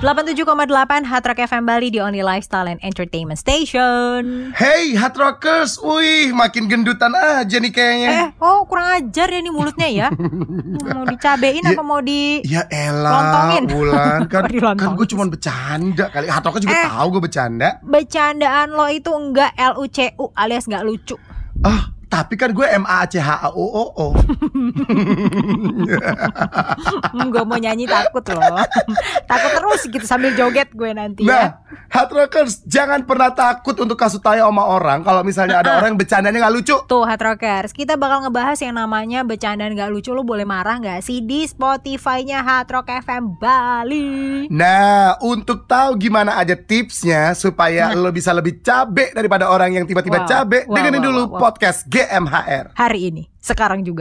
87,8 Hard Rock FM Bali, di only lifestyle and entertainment station. Hey Hard Rockers, wih makin gendutan aja nih kayaknya. Kurang ajar ya nih mulutnya ya. Mau dicabein apa mau di Ya elah lontongin? Wulan, kan gue cuma sih? bercanda kali. Hard Rockers juga tahu gue bercanda. Bercandaan lo itu enggak LUCU alias enggak lucu. Tapi kan gue MACHAOOO. Gue mau nyanyi takut loh. Takut terus gitu sambil joget gue nanti ya. Nah, Hard Rockers, jangan pernah takut untuk kasih tahu sama orang kalau misalnya ada orang yang bercandanya gak lucu. Tuh Hard Rockers, kita bakal ngebahas yang namanya bercandaan gak lucu. Lo boleh marah gak sih di Spotify-nya Hard Rock FM Bali. Nah, untuk tahu gimana aja tipsnya supaya lo bisa lebih cabe daripada orang yang tiba-tiba cabe, dengerin dulu podcast GMHR hari ini, sekarang juga.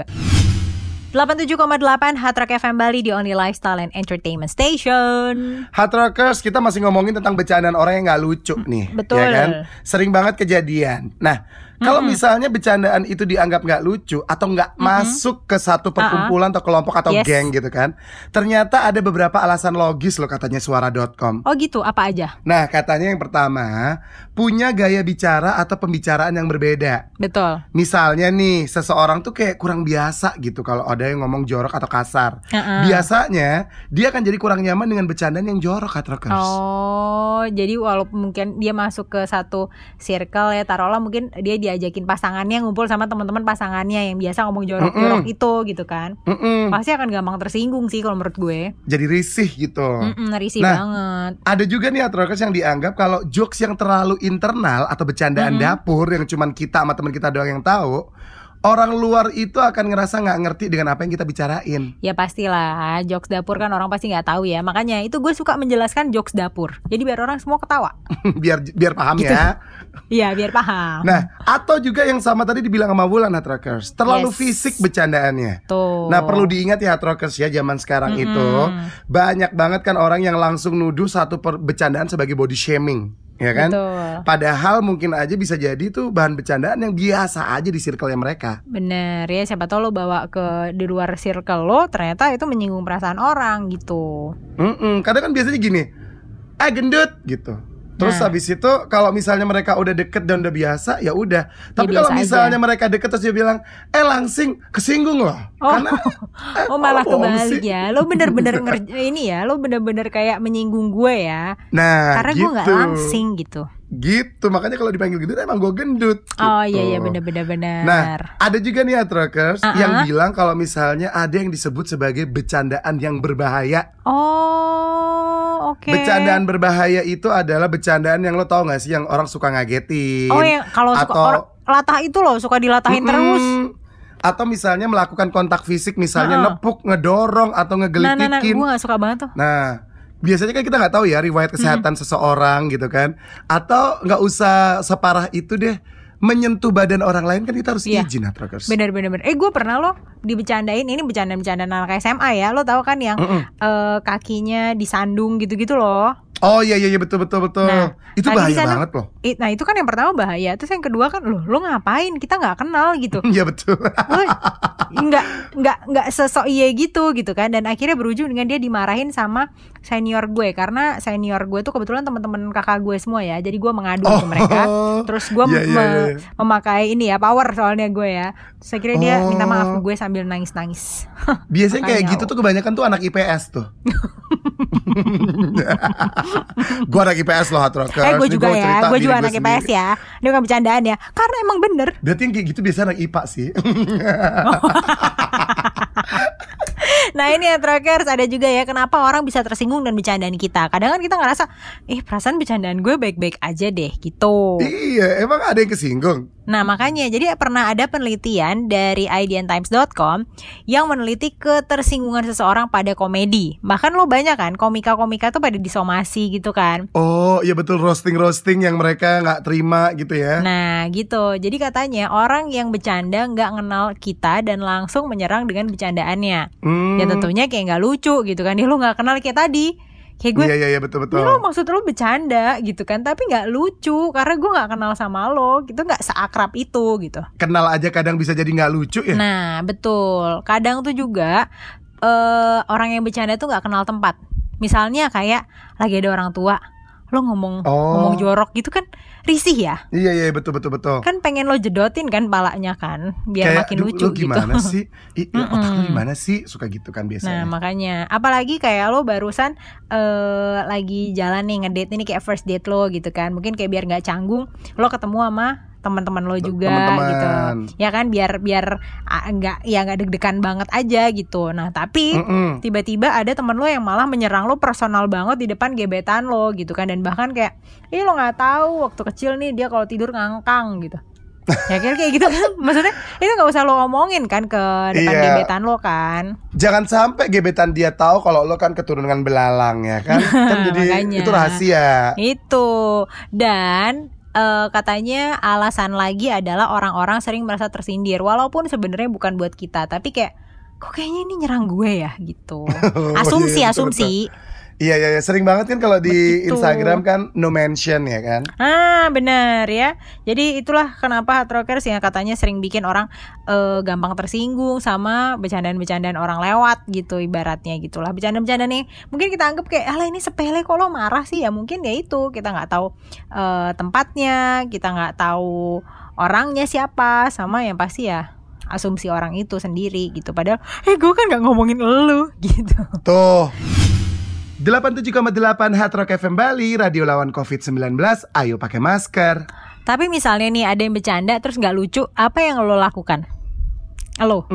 87,8 Hard Rock FM Bali, di only lifestyle and entertainment station. Hard Rockers, kita masih ngomongin tentang bercandaan orang yang gak lucu nih. Betul. Ya kan? Sering banget kejadian. Nah, kalau misalnya bercandaan itu dianggap gak lucu atau gak masuk ke satu perkumpulan atau kelompok atau geng gitu kan, ternyata ada beberapa alasan logis loh, katanya suara.com. Oh gitu, apa aja? Nah, katanya yang pertama, punya gaya bicara atau pembicaraan yang berbeda. Betul. Misalnya nih, seseorang tuh kayak kurang biasa gitu kalau ada yang ngomong jorok atau kasar. Biasanya dia akan jadi kurang nyaman dengan bercandaan yang jorok, Hard Rockers. Oh, jadi walaupun mungkin dia masuk ke satu circle ya, taruhlah mungkin dia diajakin pasangannya ngumpul sama teman-teman pasangannya yang biasa ngomong jorok-jorok itu gitu kan. Pasti akan gampang tersinggung sih kalau menurut gue. Jadi risih gitu. Risih banget. Ada juga nih Hard Rockers yang dianggap kalau jokes yang terlalu internal atau bercandaan dapur yang cuman kita sama teman kita doang yang tahu, orang luar itu akan ngerasa gak ngerti dengan apa yang kita bicarain. Ya pastilah, jokes dapur kan orang pasti gak tahu ya. Makanya itu gue suka menjelaskan jokes dapur, jadi biar orang semua ketawa. biar paham gitu. Ya. Iya, biar paham. Nah, atau juga yang sama tadi dibilang sama Wulan, Hard Rockers, terlalu fisik bercandaannya. Tuh. Nah, perlu diingat ya Hard Rockers ya, zaman sekarang itu banyak banget kan orang yang langsung nuduh satu bercandaan sebagai body shaming. Ya kan? Betul. Padahal mungkin aja bisa jadi tuh bahan bercandaan yang biasa aja di circle-nya mereka. Bener ya, siapa tahu lo bawa ke di luar circle lo, ternyata itu menyinggung perasaan orang gitu. Kadang kan biasanya gini, gendut gitu. Terus habis itu kalau misalnya mereka udah deket dan udah biasa, ya udah. Tapi kalau misalnya mereka deket terus dia bilang, langsing, kesinggung loh. Karena malah kebalik ya. Lo bener-bener ini ya, lo bener-bener kayak menyinggung gue ya. Nah, karena gitu. gue gak langsing gitu. Gitu, makanya kalau dipanggil gendut emang gue gendut gitu. Oh iya bener-bener. Nah, ada juga nih Hard Rockers yang bilang kalau misalnya ada yang disebut sebagai bercandaan yang berbahaya. Oh, oke. Bercandaan berbahaya itu adalah bercandaan yang lo tau gak sih, yang orang suka ngagetin. Oh, yang kalau suka latah itu loh, suka dilatahin terus. Atau misalnya melakukan kontak fisik, misalnya nepuk, ngedorong atau ngegelitikin. Nah, gue gak suka banget tuh. Nah, biasanya kan kita nggak tahu ya riwayat kesehatan seseorang gitu kan. Atau nggak usah separah itu deh, menyentuh badan orang lain kan kita harus izin, Hard Rockers. Bener. Gue pernah loh dibecandain, ini bercandaan anak SMA ya. Lo tahu kan yang kakinya disandung gitu-gitu loh. Oh iya betul. Nah, itu bahaya banget loh. Nah itu kan yang pertama bahaya. Terus yang kedua kan lo ngapain? Kita nggak kenal gitu. Iya betul. Nggak sesok iya gitu kan. Dan akhirnya berujung dengan dia dimarahin sama senior gue, karena senior gue tuh kebetulan teman-teman kakak gue semua ya. Jadi gue mengadu ke mereka. Terus gue memakai ini ya, power soalnya gue ya. Terus akhirnya dia minta maaf ke gue sambil nangis-nangis. Biasanya kayak gitu tuh kebanyakan tuh anak IPS tuh. Gue anak IPS loh, Hard Rockers. Gue juga ya, gue juga anak IPS ya. Dia gak bercandaan ya, karena emang bener. Berarti yang kayak gitu biasanya anak IPA sih. Nah ini Hard Rockers, ada juga ya kenapa orang bisa tersinggung dan bercandaan kita. Kadang kan kita ngerasa, perasaan bercandaan gue baik-baik aja deh gitu. Iya, emang ada yang kesinggung. Nah makanya, jadi pernah ada penelitian dari IDNtimes.com yang meneliti ketersinggungan seseorang pada komedi. Bahkan lo banyak kan komika-komika tuh pada disomasi gitu kan. Oh iya betul, roasting yang mereka gak terima gitu ya. Nah gitu, jadi katanya orang yang bercanda gak kenal kita dan langsung menyerang dengan bercandaannya. Ya tentunya kayak gak lucu gitu kan. Dia lo gak kenal kayak tadi, kayak gue, iya betul. Lo maksud lo bercanda gitu kan, tapi nggak lucu karena gue nggak kenal sama lo, gitu, nggak seakrab itu gitu. Kenal aja kadang bisa jadi nggak lucu ya. Nah betul, kadang tuh juga orang yang bercanda tuh nggak kenal tempat. Misalnya kayak lagi ada orang tua, lo ngomong jorok gitu kan risih ya. Iya betul. Kan pengen lo jedotin kan palanya kan, biar kayak, makin lucu lo gimana gitu. sih? Otak lo gimana sih? Suka gitu kan biasanya. Nah makanya, apalagi kayak lo barusan lagi jalan nih ngedate ini kayak first date lo gitu kan. Mungkin kayak biar nggak canggung, lo ketemu sama teman-teman lo juga gitu, ya kan, biar nggak deg-degan banget aja gitu. Nah tapi tiba-tiba ada teman lo yang malah menyerang lo personal banget di depan gebetan lo gitu kan, dan bahkan kayak lo nggak tahu waktu kecil nih dia kalau tidur ngangkang gitu. Ya kira kayak gitu kan, maksudnya itu nggak usah lo omongin kan ke depan gebetan lo kan. Jangan sampai gebetan dia tahu kalau lo kan keturunan belalang ya kan. Kan jadi itu rahasia. Itu. Dan katanya alasan lagi adalah orang-orang sering merasa tersindir, walaupun sebenarnya bukan buat kita, tapi kayak kok kayaknya ini nyerang gue ya gitu. Asumsi. Iya, sering banget kan kalau di Instagram kan no mention ya kan. Benar ya. Jadi itulah kenapa Hard Rockers yang katanya sering bikin orang gampang tersinggung sama bercandaan-bercandaan orang lewat gitu, ibaratnya gitulah. Bercandaan-bercandaan nih mungkin kita anggap kayak alah ini sepele kok lo marah sih, ya mungkin ya itu kita nggak tahu tempatnya, kita nggak tahu orangnya siapa, sama yang pasti ya asumsi orang itu sendiri gitu. Padahal gue kan nggak ngomongin elu gitu. Tuh 87,8 Hard Rock FM Bali, radio lawan COVID-19, ayo pakai masker. Tapi misalnya nih ada yang bercanda terus gak lucu, apa yang lo lakukan? Halo?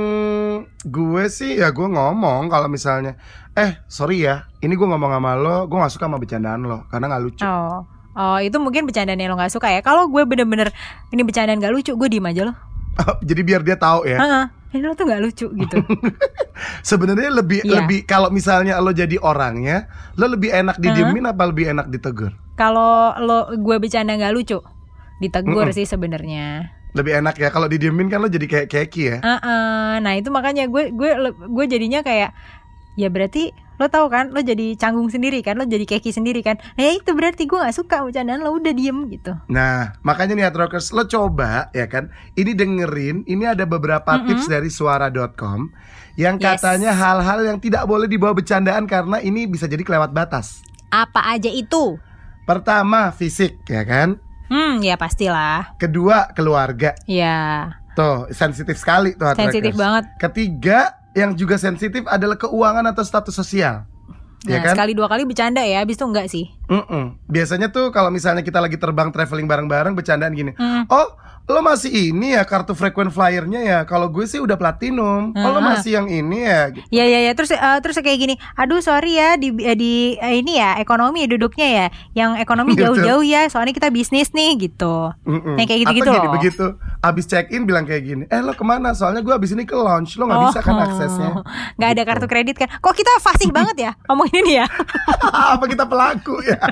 Gue sih ya gue ngomong kalau misalnya sorry ya, ini gue ngomong sama lo, gue gak suka sama bercandaan lo karena gak lucu. Oh itu mungkin bercandaan yang lo gak suka ya. Kalau gue bener-bener ini bercandaan gak lucu, gue diem aja lo. Jadi biar dia tahu ya. Ini lo tuh gak lucu gitu. Sebenarnya lebih kalau misalnya lo jadi orangnya, lo lebih enak didiemin apa lebih enak ditegur? Kalau gue bercanda gak lucu, ditegur sih sebenarnya. Lebih enak ya kalau didiemin kan lo jadi kayak keki ya. Nah itu makanya gue jadinya kayak ya berarti lo tahu kan, lo jadi canggung sendiri kan, lo jadi keki sendiri kan. Nah ya itu berarti gue gak suka bercandaan lo, udah diem gitu. Nah makanya nih Hard Rockers, lo coba ya kan, ini dengerin, ini ada beberapa tips dari suara.com yang katanya hal-hal yang tidak boleh dibawa bercandaan karena ini bisa jadi kelewat batas. Apa aja itu? Pertama fisik ya kan. Ya pastilah. Kedua keluarga. Ya. Tuh sensitif sekali tuh Hard Rockers. Sensitif banget. Ketiga yang juga sensitif adalah keuangan atau status sosial. Nah, ya kan? Sekali dua kali bercanda ya, habis itu enggak sih. Biasanya tuh kalau misalnya kita lagi terbang traveling bareng-bareng bercandaan gini. Oh, lo masih ini ya kartu frequent flyernya ya. Kalau gue sih udah platinum. Oh, lo masih yang ini ya. Gitu. Ya. Terus kayak gini. Aduh sorry ya di ini ya ekonomi duduknya ya. Yang ekonomi jauh-jauh ya. Soalnya kita bisnis nih gitu. Yang kayak gitu-gitu loh. Atau begitu abis check in bilang kayak gini. Lo kemana? Soalnya gue abis ini ke launch. Lo nggak bisa kan aksesnya. Nggak ada kartu kredit kan? Kok kita fasih banget ya ngomongin ini ya? Apa kita pelaku ya?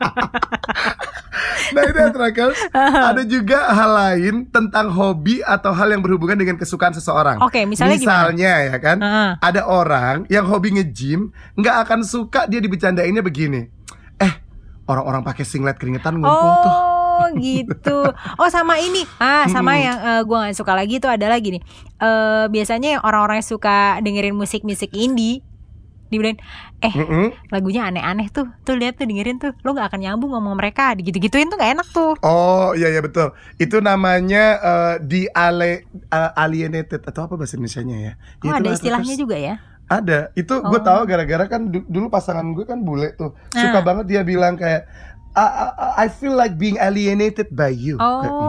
Nah itu ya Trackers. Ada juga hal lain tentang hobi atau hal yang berhubungan dengan kesukaan seseorang. Oke, misalnya ya kan, ada orang yang hobi nge-gym, nggak akan suka dia dibecandainnya begini. Orang-orang pakai singlet keringetan ngumpul tuh. Oh gitu. Oh sama ini. Sama yang gue gak suka lagi itu adalah gini. Biasanya yang orang-orang yang suka dengerin musik-musik indie dibilang lagunya aneh-aneh tuh lihat tuh dengerin tuh, lo nggak akan nyambung ngomong mereka, gitu-gituin tuh nggak enak tuh. Oh iya betul, itu namanya alienated atau apa bahasa Indonesianya ya? Ada istilahnya juga ya? Ada, itu gue tahu gara-gara kan dulu pasangan gue kan bule tuh, suka banget dia bilang kayak I feel like being alienated by you.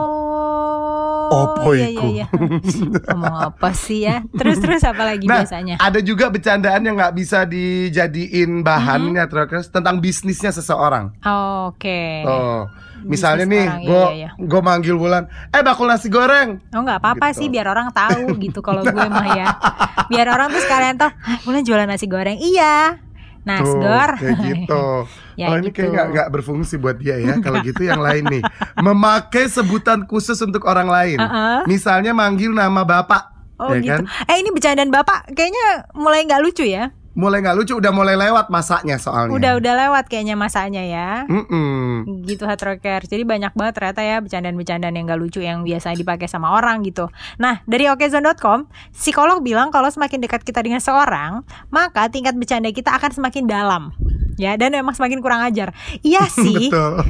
Iya. Ngomong apa sih ya? Terus apa lagi biasanya? Ada juga bercandaan yang nggak bisa dijadiin bahan ya Trackers, tentang bisnisnya seseorang. Oke. Misalnya nih, gue manggil Wulan, bakul nasi goreng. Nggak apa-apa gitu. Sih, biar orang tahu gitu. Kalau gue mah ya, biar orang tuh sekalian tahu, Wulan jualan nasi goreng. Iya. Nasgor kayak gitu. Ini kayak nggak berfungsi buat dia ya. Kalau gitu yang lain nih, memakai sebutan khusus untuk orang lain. Misalnya manggil nama bapak. Gitu. Kan? Ini bercandaan bapak kayaknya mulai nggak lucu ya. mulai nggak lucu, udah mulai lewat masanya soalnya. Udah lewat kayaknya masanya ya. Gitu Hard Rockers. Jadi banyak banget ternyata ya bercandaan-bercandaan yang gak lucu yang biasa dipakai sama orang gitu. Nah, dari okezone.com, psikolog bilang kalau semakin dekat kita dengan seorang, maka tingkat bercanda kita akan semakin dalam. Ya, dan memang semakin kurang ajar. Iya sih. Betul.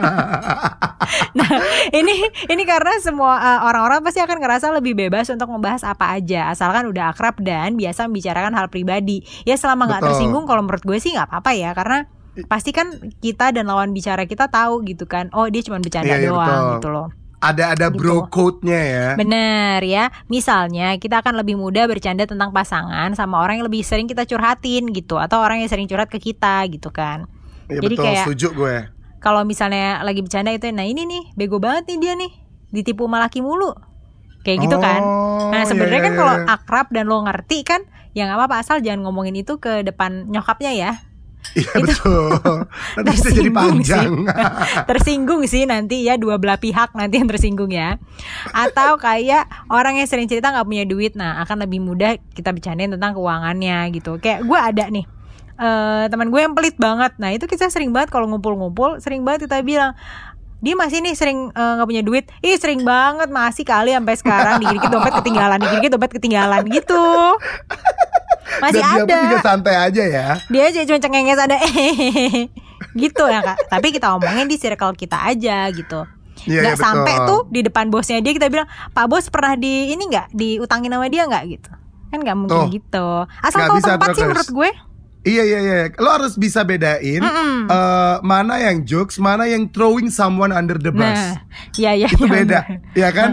Nah, ini karena semua orang-orang pasti akan ngerasa lebih bebas untuk membahas apa aja, asalkan udah akrab dan biasa membicarakan hal pribadi. Ya selama nggak tersinggung, kalau menurut gue sih nggak apa-apa ya, karena pasti kan kita dan lawan bicara kita tahu gitu kan. Oh, dia cuma bercanda doang betul. Gitu loh. Ada gitu. Bro code-nya ya. Bener ya. Misalnya kita akan lebih mudah bercanda tentang pasangan sama orang yang lebih sering kita curhatin gitu, atau orang yang sering curhat ke kita gitu kan. Ya, jadi betul, kayak setuju gue. Kalau misalnya lagi bercanda itu, nah ini nih bego banget nih dia nih, ditipu sama laki mulu. Kayak gitu kan. Nah sebenarnya kan kalau akrab dan lo ngerti kan, ya nggak apa-apa, asal jangan ngomongin itu ke depan nyokapnya ya. Iya betul. Nanti bisa jadi panjang. Tersinggung sih nanti ya, dua belah pihak nanti yang tersinggung ya. Atau kayak orang yang sering cerita gak punya duit, nah akan lebih mudah kita bercandain tentang keuangannya gitu. Kayak gue ada nih teman gue yang pelit banget. Nah itu kita sering banget kalau ngumpul-ngumpul, sering banget kita bilang, dia masih nih sering gak punya duit. Ih sering banget, masih kali sampai sekarang dikit-dikit dompet ketinggalan gitu. Masih dan ada. Dia pun juga santai aja ya. Dia aja cuma cengenges ada gitu ya Kak. Tapi kita omongin di circle kita aja gitu. Gak sampai tuh di depan bosnya dia kita bilang, Pak Bos pernah di ini gak, diutangin sama dia gak gitu. Kan gak mungkin gitu. Asal tahu tempat sih menurut gue. Iya. Lo harus bisa bedain mana yang jokes, mana yang throwing someone under the bus. Nah, iya. Itu beda, ya kan?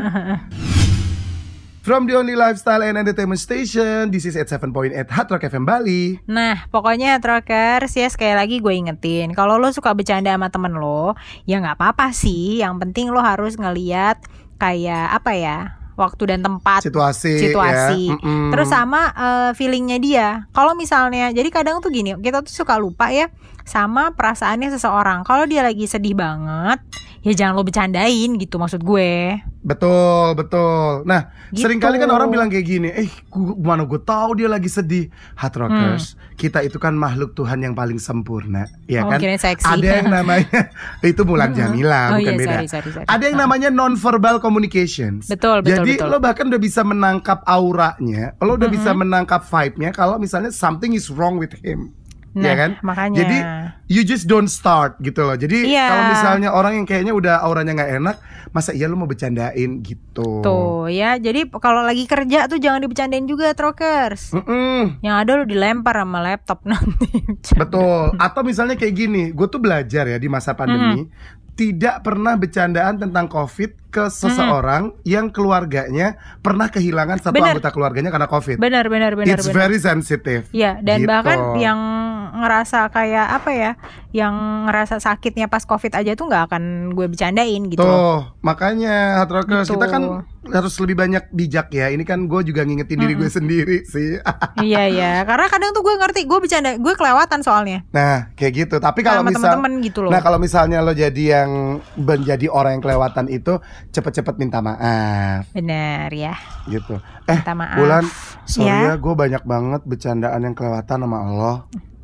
From the only lifestyle and entertainment station, this is 87.8 Hard Rock FM Bali. Nah, pokoknya Hard Rockers ya, sekali lagi gue ingetin, kalau lo suka bercanda sama temen lo, ya nggak apa-apa sih. Yang penting lo harus ngeliat kayak apa ya, waktu dan tempat, situasi. Ya. Terus sama feelingnya dia. Kalau misalnya, jadi kadang tuh gini, kita tuh suka lupa ya sama perasaannya seseorang. Kalau dia lagi sedih banget, ya jangan lo bercandain gitu, maksud gue. Betul. Nah, gitu. Seringkali kan orang bilang kayak gini, mana gue tahu dia lagi sedih. Hard Rockers, kita itu kan makhluk Tuhan yang paling sempurna, ya kan? Ada yang namanya itu Mulan Jamila, bukan beda. Sorry. Ada yang namanya non-verbal communications. Betul. Jadi lo bahkan udah bisa menangkap auranya, lo udah bisa menangkap vibe-nya kalau misalnya something is wrong with him. Nah, ya kan? Makanya. Jadi you just don't start gitu loh. Jadi kalau misalnya orang yang kayaknya udah auranya nggak enak, masa iya lu mau bercandain gitu. Tuh ya, jadi kalau lagi kerja tuh jangan dibercandain juga, Trokers. Yang ada lu dilempar sama laptop nanti. Betul. Atau misalnya kayak gini, gue tuh belajar ya di masa pandemi, tidak pernah bercandaan tentang COVID ke seseorang yang keluarganya pernah kehilangan satu anggota keluarganya karena COVID. Benar. It's very sensitive. Iya, dan gitu. Bahkan yang ngerasa kayak apa ya, yang ngerasa sakitnya pas COVID aja tuh nggak akan gue bercandain gitu. Tuh, makanya Hard Rockers kita kan harus lebih banyak bijak ya. Ini kan gue juga ngingetin diri gue sendiri sih. Iya, karena kadang tuh gue ngerti, gue bercanda, gue kelewatan soalnya. Nah, kayak gitu. Tapi kalau teman-teman gitu loh. Nah, kalau misalnya lo jadi yang menjadi orang yang kelewatan itu, cepet-cepet minta maaf. Bener ya. Gitu. Minta maaf. Bulan, sorry ya, gue banyak banget bercandaan yang kelewatan sama Allah.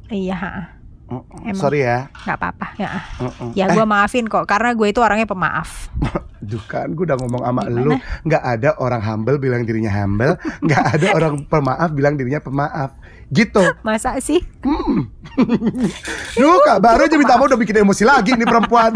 Iya. Sorry ya. Gak apa-apa ya. Ya gue maafin kok, karena gue itu orangnya pemaaf. Duh kan, gue udah ngomong sama lu, gak ada orang humble bilang dirinya humble, gak ada orang pemaaf bilang dirinya pemaaf. Gitu. Masa sih? Duh kak, baru aja minta maaf udah bikin emosi lagi nih perempuan.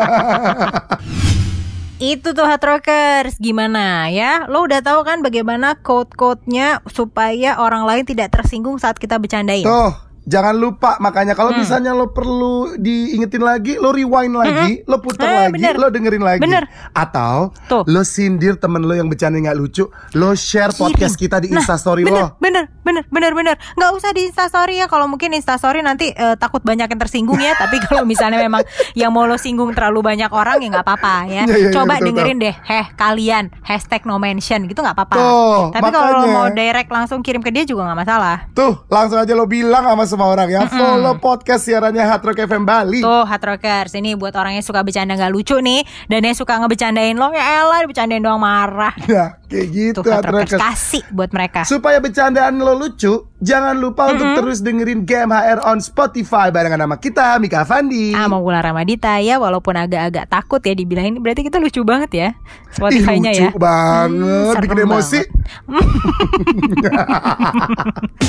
Itu tuh Hard Rockers, gimana ya? Lo udah tahu kan bagaimana quote-quote-nya supaya orang lain tidak tersinggung saat kita bercandain? Tuh, jangan lupa, makanya kalau misalnya lo perlu diingetin lagi, lo rewind lagi, lo putar lagi, lo dengerin lagi. Atau lo sindir temen lo yang bercanda gak lucu, lo share podcast kita di Instastory lo. Bener. Gak usah di Instastory ya, kalau mungkin Instastory nanti takut banyak yang tersinggung ya. Tapi kalau misalnya memang yang mau lo singgung terlalu banyak orang ya gak apa-apa ya. Coba dengerin deh, kalian #nomention gitu gak apa-apa. Tapi kalau lo mau direct langsung kirim ke dia juga gak masalah. Tuh, langsung aja lo bilang sama semua orang ya. Follow podcast siarannya Hard Rock FM Bali. Tuh Hard Rockers, ini buat orang yang suka bercanda gak lucu nih, dan yang suka ngebecandain lo, ya elah bercandain doang marah. Ya kayak gitu. Tuh Hard Rockers, kasih buat mereka. Supaya bercandaan lo lucu, jangan lupa untuk terus dengerin GMHR on Spotify barengan sama kita, Mika Afandi, Maula Ramadita ya. Walaupun agak-agak takut ya dibilangin, berarti kita lucu banget ya Spotify-nya ya. Lucu banget, bikin emosi.